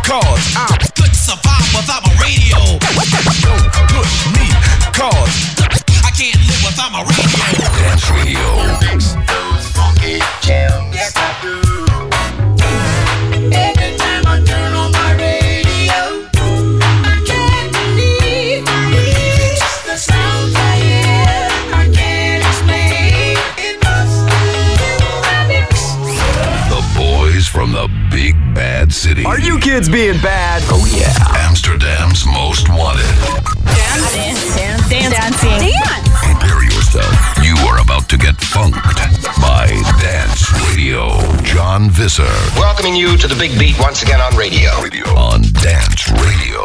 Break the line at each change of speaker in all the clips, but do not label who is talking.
cause I couldn't survive without my radio. Don't put me, cause I can't live without my radio.
Dance Radio.
Mix those funky jams. Yes, I do. Every time I turn on my radio, I can't believe it's the sounds I hear. I can't explain. It must be
The boys from the big bad city.
Are you kids being bad?
Oh yeah. Amsterdam's most wanted.
Dancing.
Prepare yourself. You are about to get funked by Dance Radio. John Visser
Welcoming you to the Big Beat once again on radio.
on Dance Radio.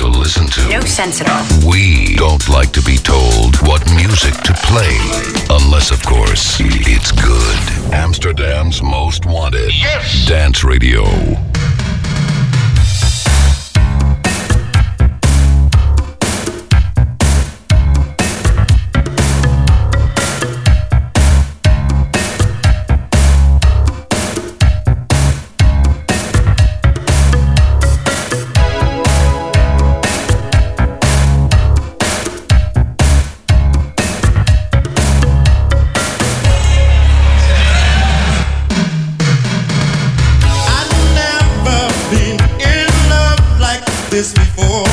to listen to.
No sense at all.
We don't like to be told what music to play. Unless, of course, it's good. Amsterdam's most wanted.
Yes!
Dance Radio.
This before.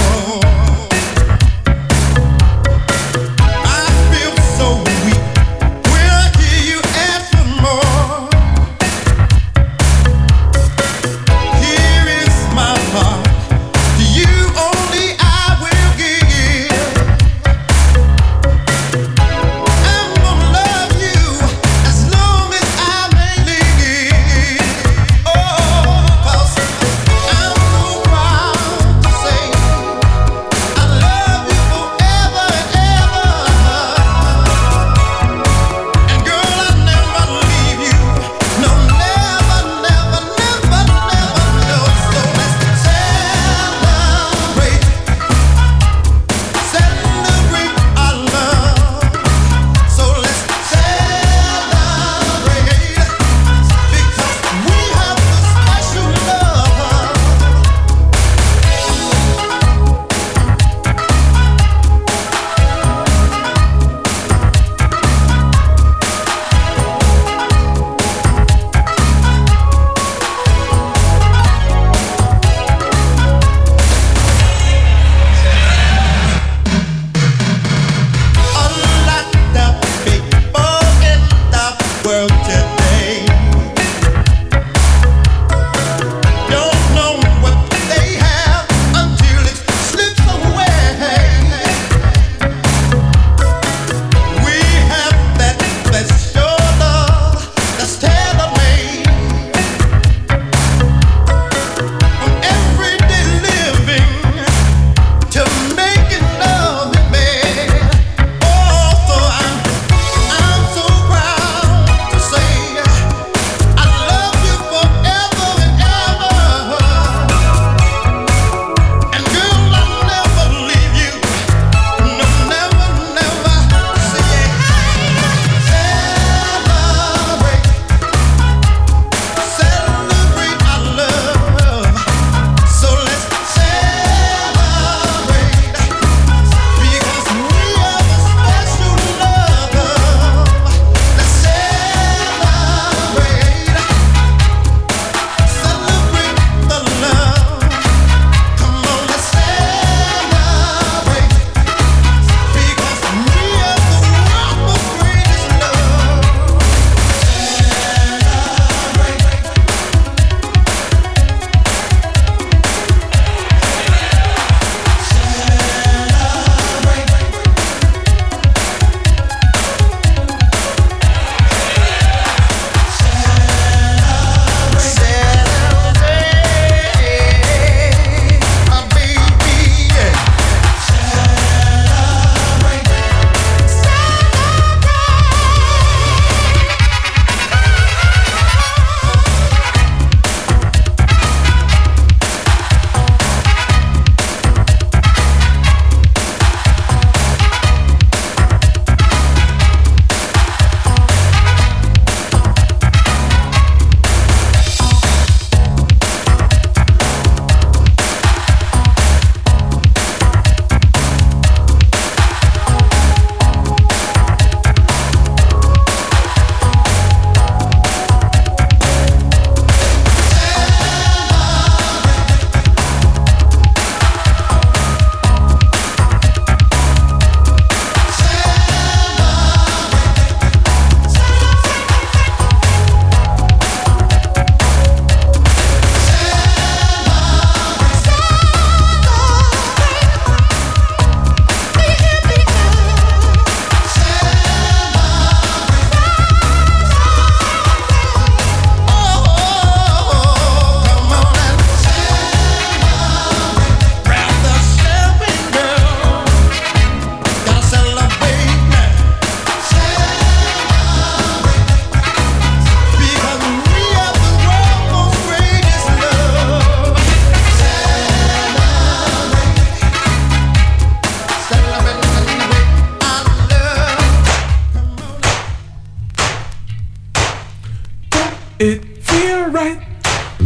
I feel so weak when I hear you ask for more. Here is my heart, to you only I will give. I'm gonna love you as long as I may live. Oh, 'cause I'm so proud to say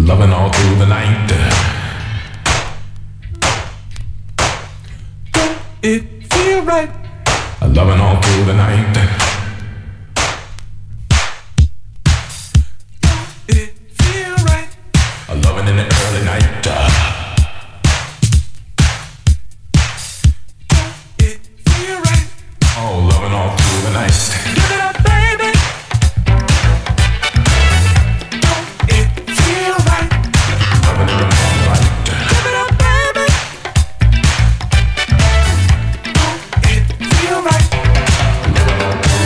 loving all through the night. Don't it feel right? Loving all through the night. Don't it feel right? Loving in the early night. Don't it feel right? Oh, loving all through the night. Give it up, baby. Don't it feel right? Loving in the moonlight. Give it up, baby. Don't it feel right? Loving all through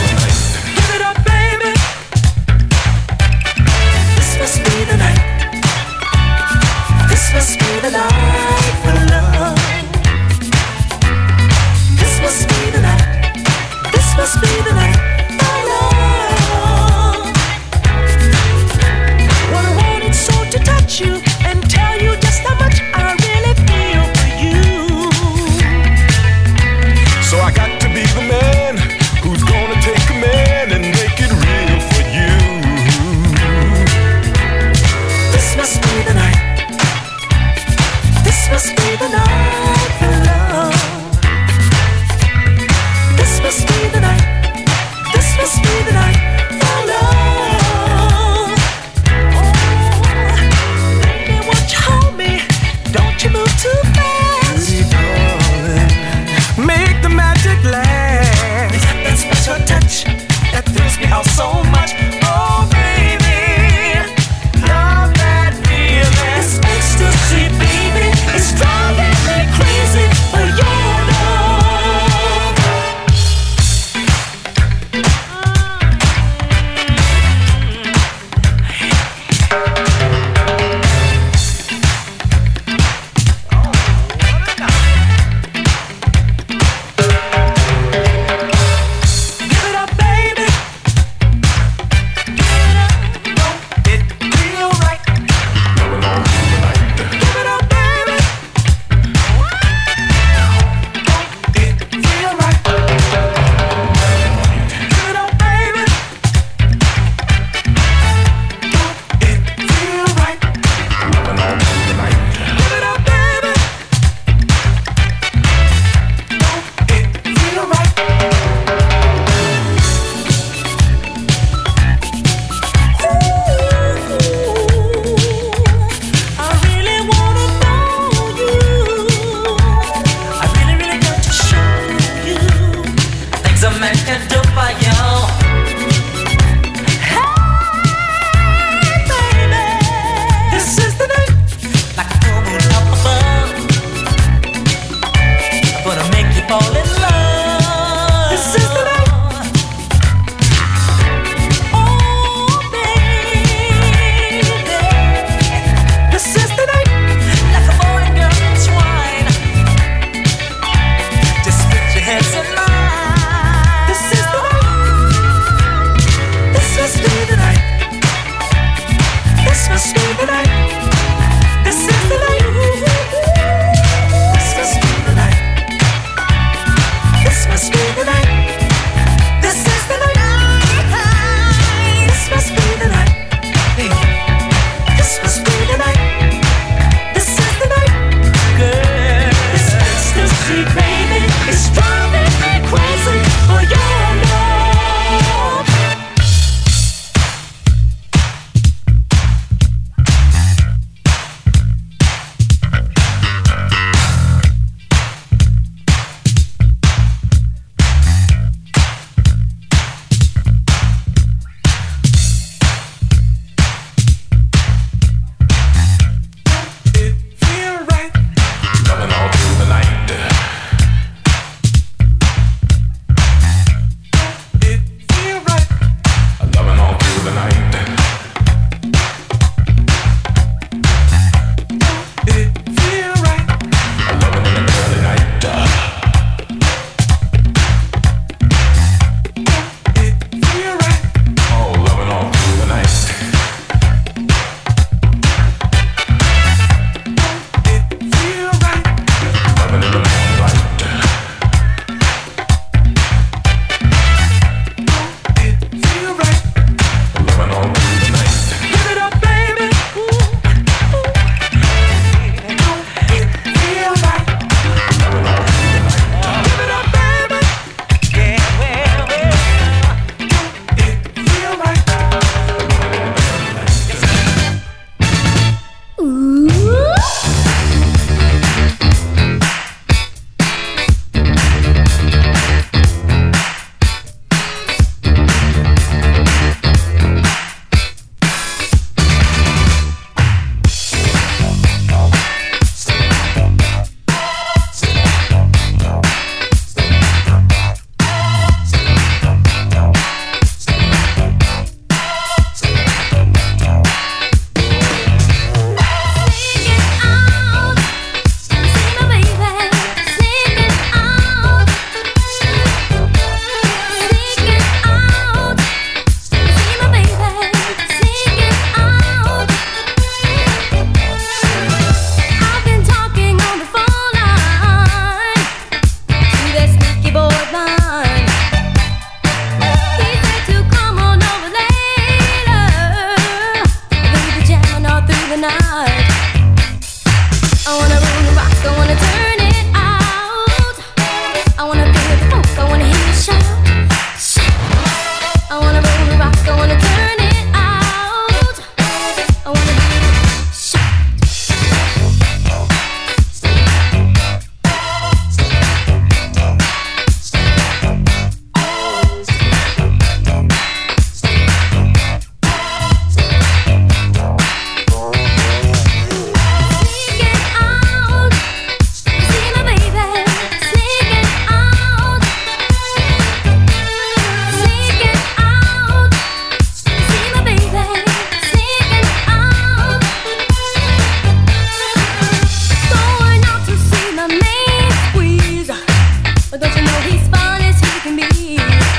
But don't you know he's fun as he can be?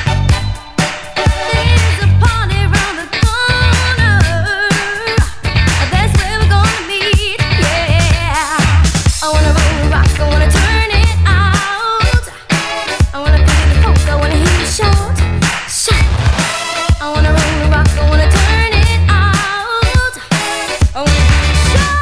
There's a party around the corner. That's where we're gonna meet. Yeah. I wanna roll and rock. I wanna turn it out. I wanna feel the folk. I wanna hear you shout, shout. I wanna roll and rock. I wanna turn it out. I wanna hear you shout.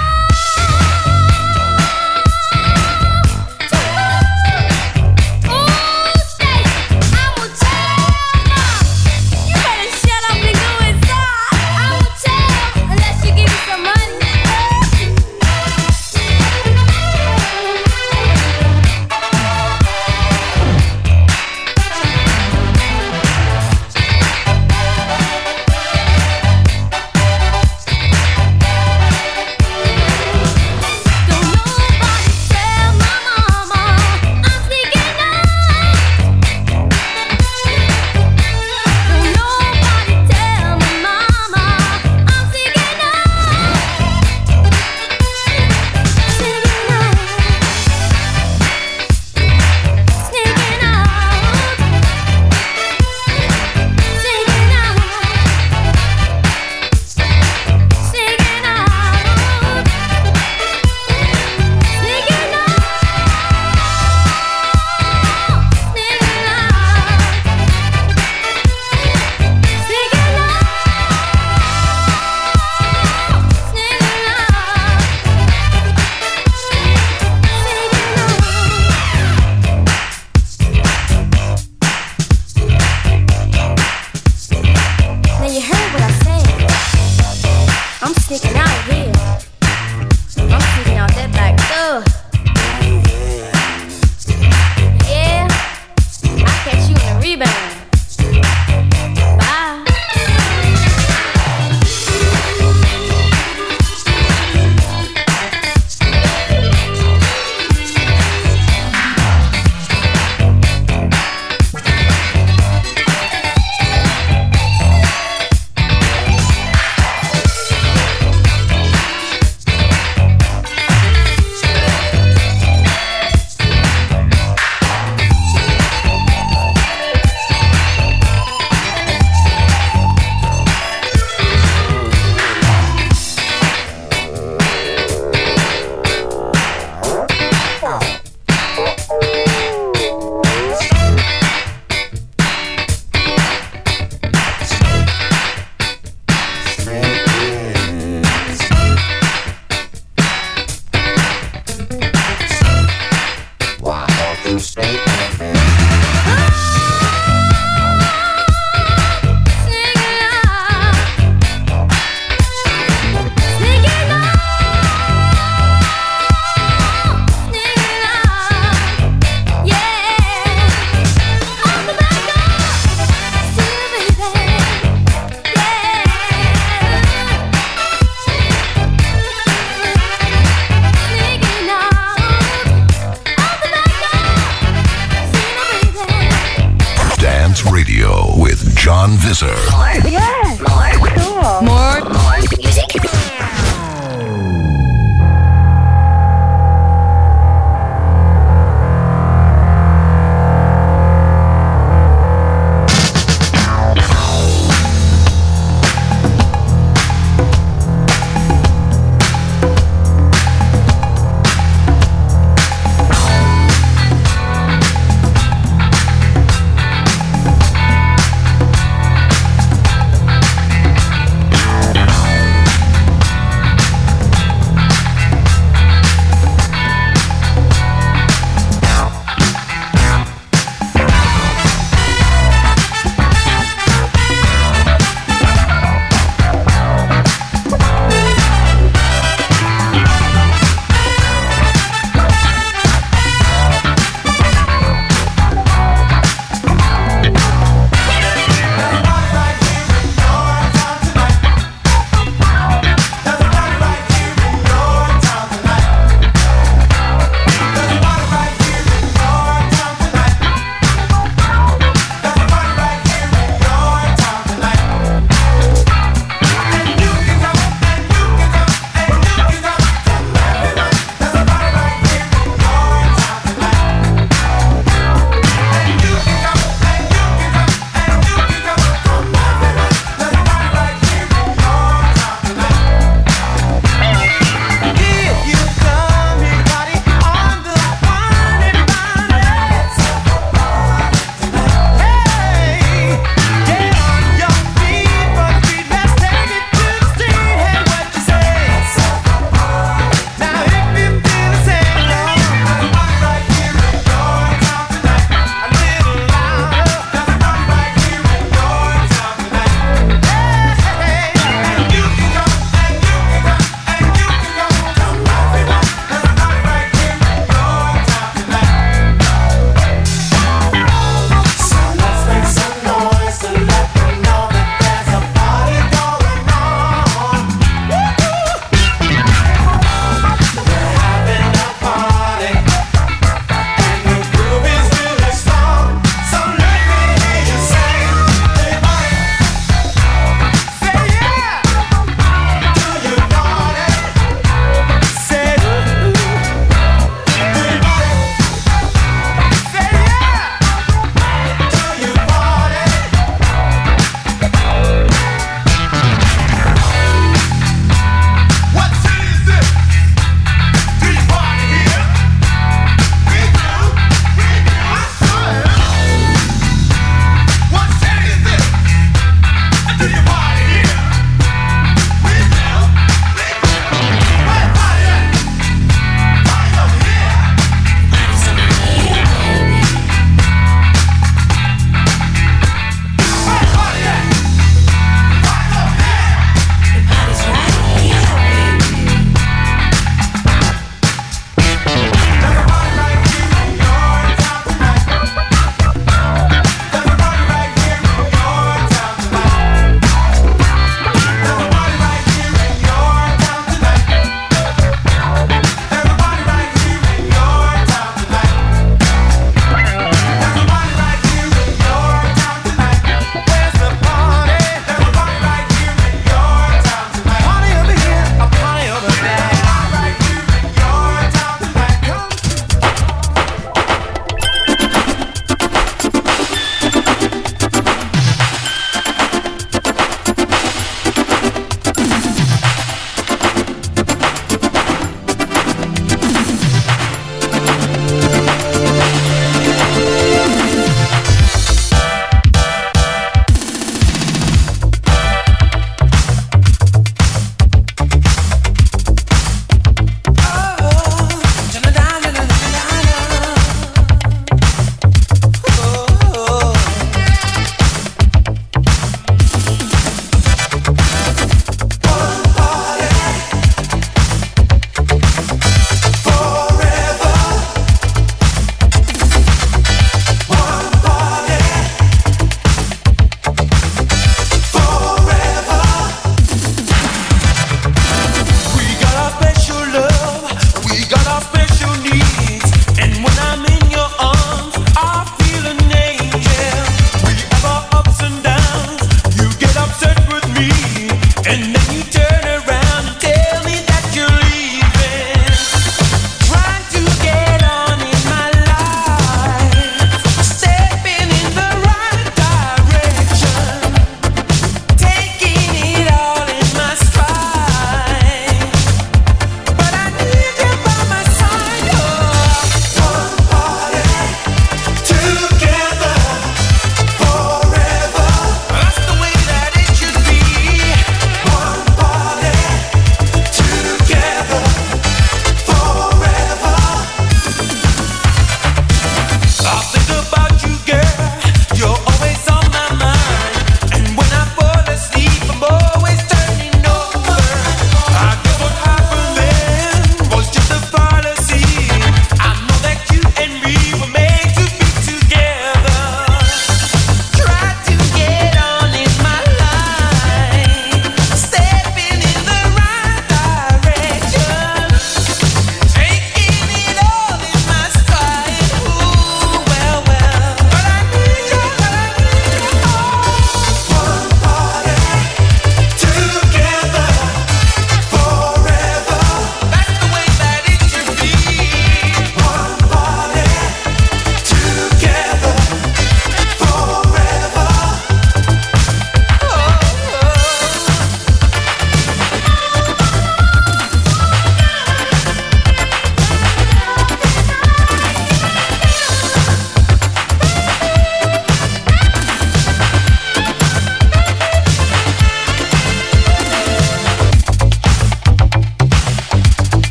John Visser.
Yes. Cool.
More music.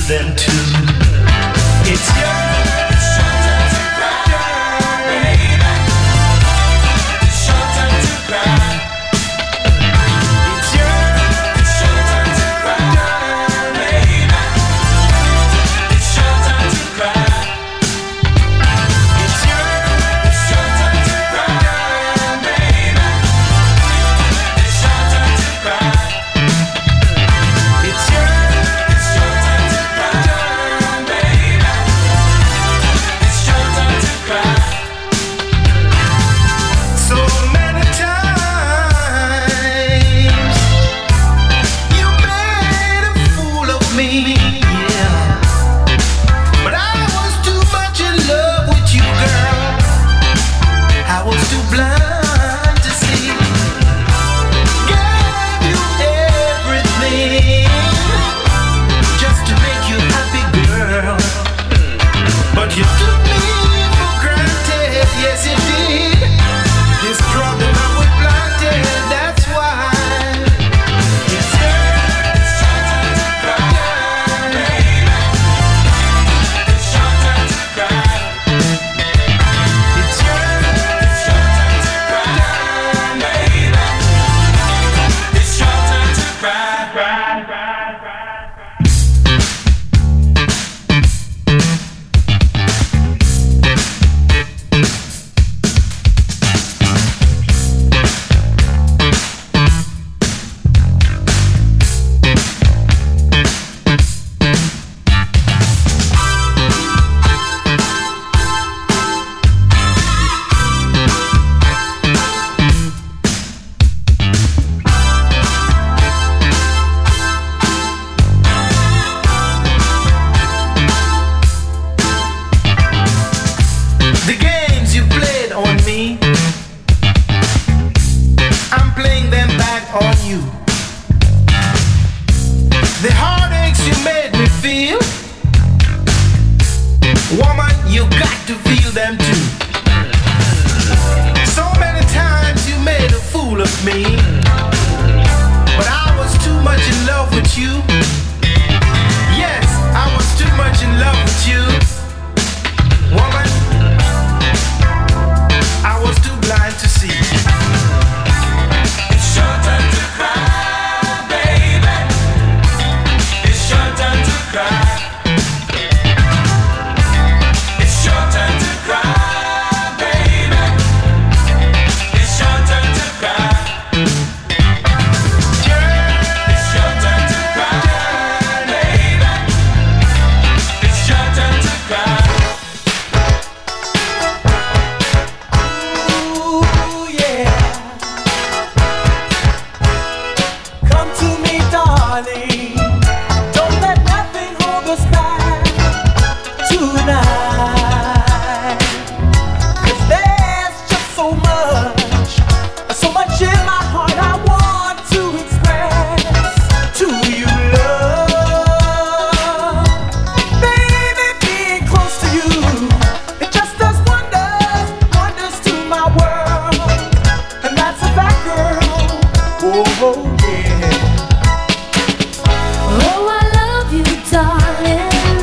them too. It's your turn to cry, baby. It's your turn to cry. It's your turn to cry, baby. It's your turn to cry. It's your turn to cry, baby. It's your turn to cry. It's your turn to cry, baby. It's your turn to cry. So many times you made a fool of me, yeah. But I was too much in love with you, girl. I was too blind to see. Gave you everything just to make you happy, girl. But you took me for granted, yes you did. This crop that I was planted, that's why. It's your turn to cry, baby. It's your turn to cry. It's your turn to cry, baby. It's your turn to cry. The games you played on me, I'm playing them back on you. The heartaches you made me feel, woman, you got to feel them too. So many times you made a fool of me, but I was too much in love with you. Yes, I was too much in love with you, woman. I was too blind to see. It's your turn to cry, baby. It's your turn to cry. It's your turn to cry, baby. It's your turn to cry. It's your turn to cry, baby. It's your turn to cry. Ooh, yeah. Come to me, darling. Don't let nothing hold us back tonight. 'Cause there's just so much in my heart I want to express to you, love. Baby, being close to you, it just does wonders to my world. And that's a fact, girl. Oh, yeah.
Oh, I love you, darling.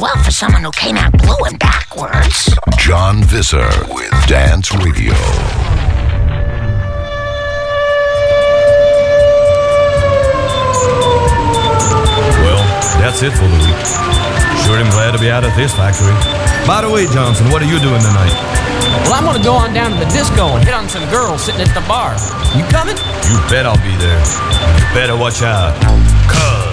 well for someone who came out blowing backwards.
John Visser with Dance Radio.
Well, that's it for the week. Sure am glad to be out of this factory. By the way, Johnson, what are you doing tonight?
Well, I'm gonna go on down to the disco and hit on some girls sitting at the bar. You coming?
You bet I'll be there. You better watch out. 'Cause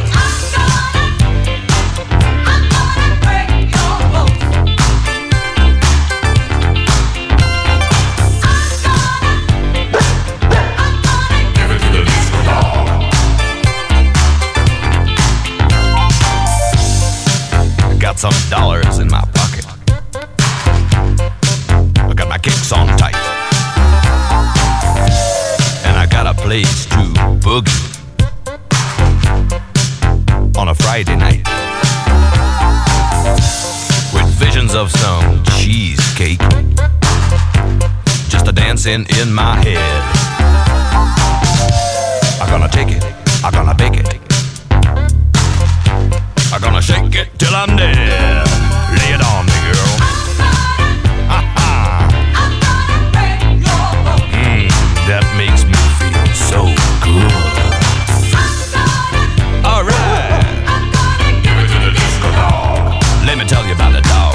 some dollars in my pocket. I got my kicks on tight, and I got a place to boogie on a Friday night with visions of some cheesecake just a dancing in my head. I'm gonna take it, I'm gonna bake it, I'm gonna shake it till I'm dead. Lay it on me, girl. That makes me feel so good. All right. Give it to the disco dog. Let me tell you about the dog.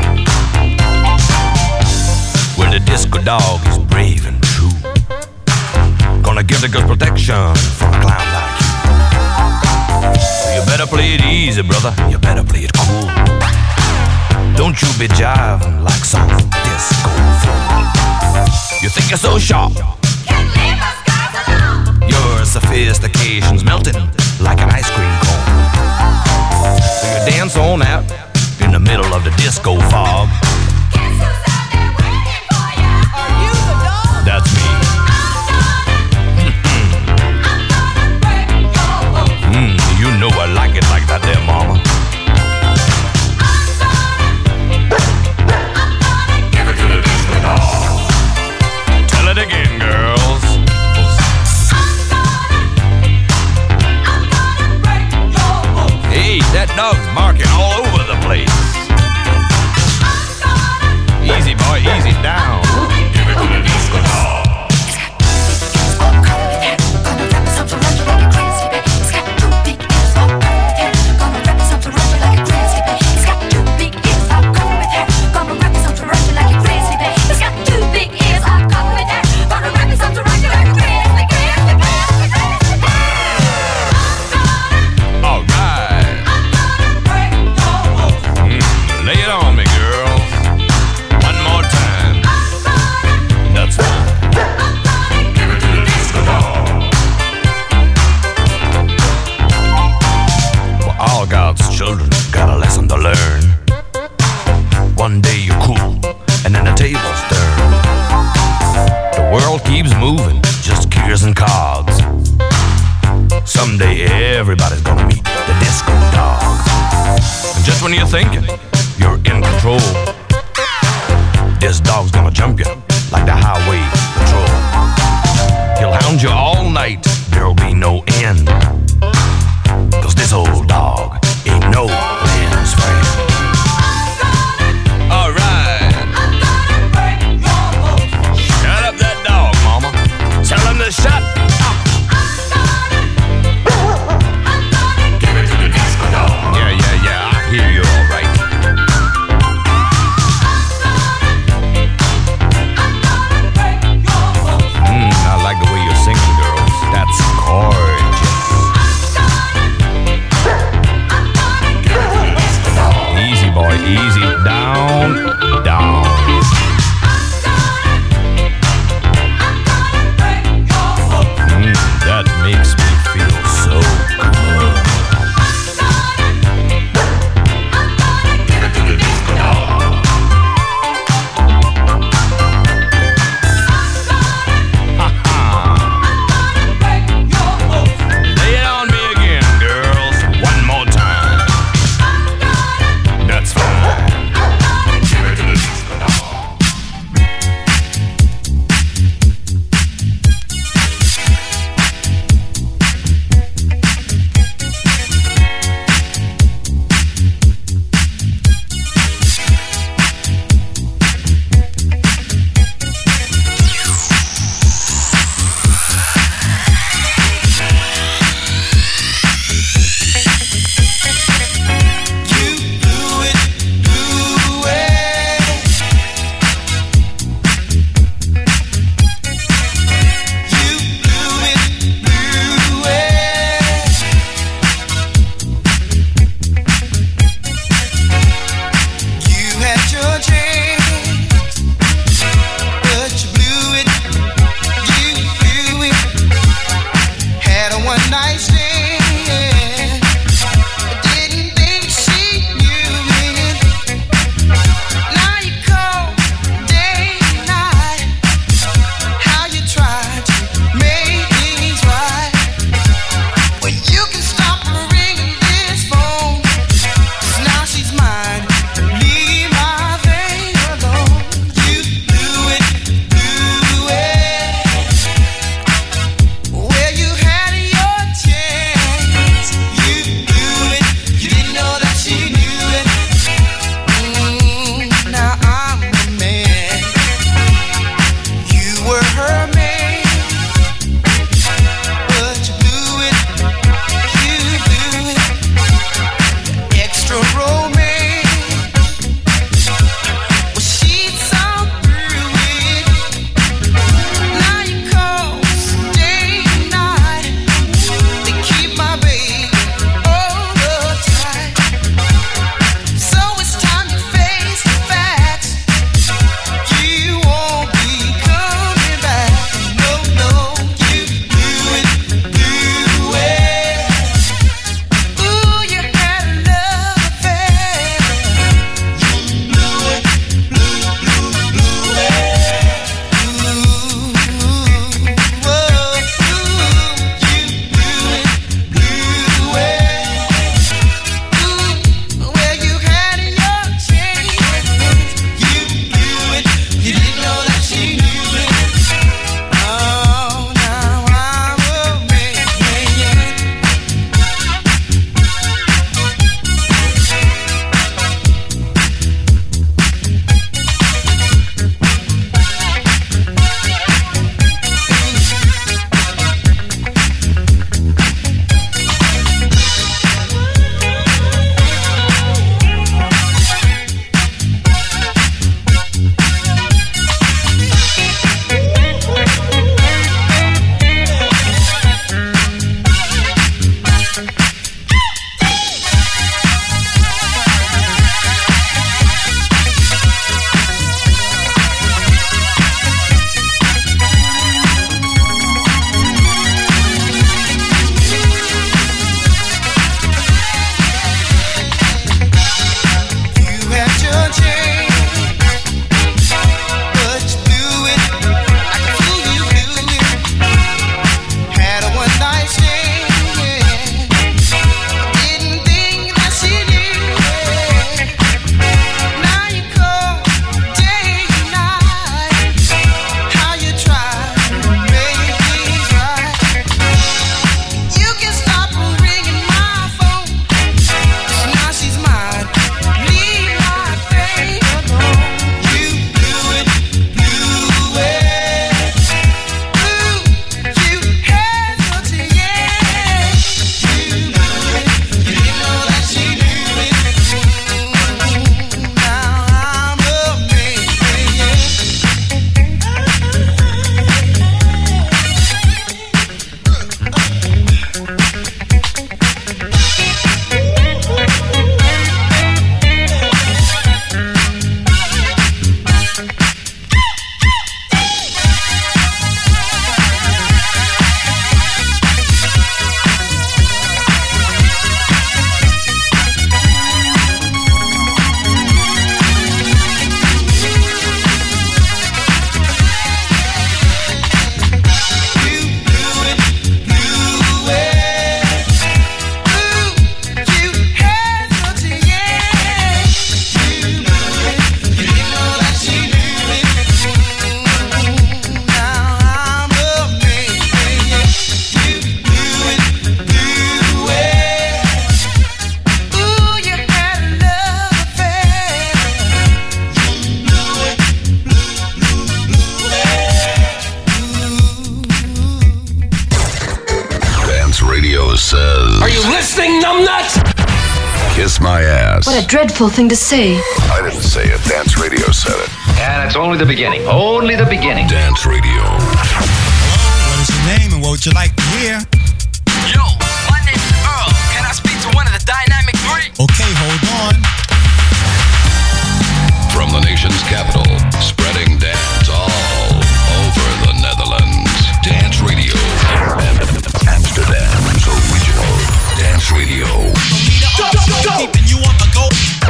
Well, the disco dog is brave and true. Gonna give the girls protection from a clown like you. So you better play it easy, brother. You better play it cool. Don't you be jiving like some disco fool. You think you're so sharp? Can't leave us guys alone. Your sophistication's melting like an ice cream cone. So you dance on out in the middle of the disco fog. Guess who's out there waiting for ya? Are you the dog? That's me. You know I like it like that there, mama. Give it to the disco dog. Tell it again, girls. Hey, that dog's barking all over the place. Easy, boy, easy down. Give it to the disco dog. Children got a lesson to learn. One day you're cool, and then the tables turn. The world keeps moving, just gears and cogs. Someday everybody's gonna meet the disco dog. And just when you're thinking you're in control, this dog's gonna jump you like the highway patrol. He'll hound you all night, there'll be no end. 'Cause this old dog ain't no man's friend. All right. Shut up that dog, mama. Tell him to shut up. Give it to the disco dog. Yeah, I hear you all right. I like the way you're singing, girls. That's gorgeous.
night stand. Didn't think she knew it. Now you call day and night. How you try to make things right. Well, you can stop ringing this phone. 'Cause now she's mine. Leave my thing alone. You do it. Where you had your chance. You do it. You didn't know that she knew it. Now I'm the man. You were her man. But you blew it. You blew it. Extra romance. Well, she saw through it. Now you call day and night. They keep my baby over tight. So it's time to face the facts. You won't be coming back. No, no, you blew it. Ooh, you had a love affair. You blew it. Where you had your chance. You blew it. You didn't know that she knew it. Oh, now I'm a man. You had your chance, but you blew it. I can fool you, blew it. Had a one night stand. Didn't think that she knew it. Now you call day and night. How you try to make things right. You can stop ringing my phone. 'Cause now she's mine. Leave my thing alone. You blew it. Ooh, you had your chance. You blew it. You didn't know that she knew it. Now I'm a man.
says,
Are you listening, numbnut?
Kiss my ass.
What a dreadful thing to say.
I didn't say it. Dance Radio said it.
And it's only the beginning. Only the beginning.
Dance Radio.
Hello, what is your name and what would you like to hear?
Yo, my name's Earl. Can I speak to one of the Dynamic Three?
Okay, hold on.
From the nation's capital, spreading dance all over the Netherlands. Dance Radio. Amsterdam. Dance Radio.
Keeping you on the go.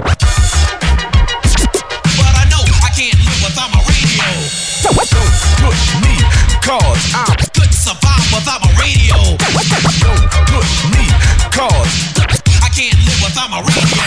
But I know I can't live without my radio. Don't push me, cause I couldn't survive without my radio. Don't push me, cause I can't live without my radio.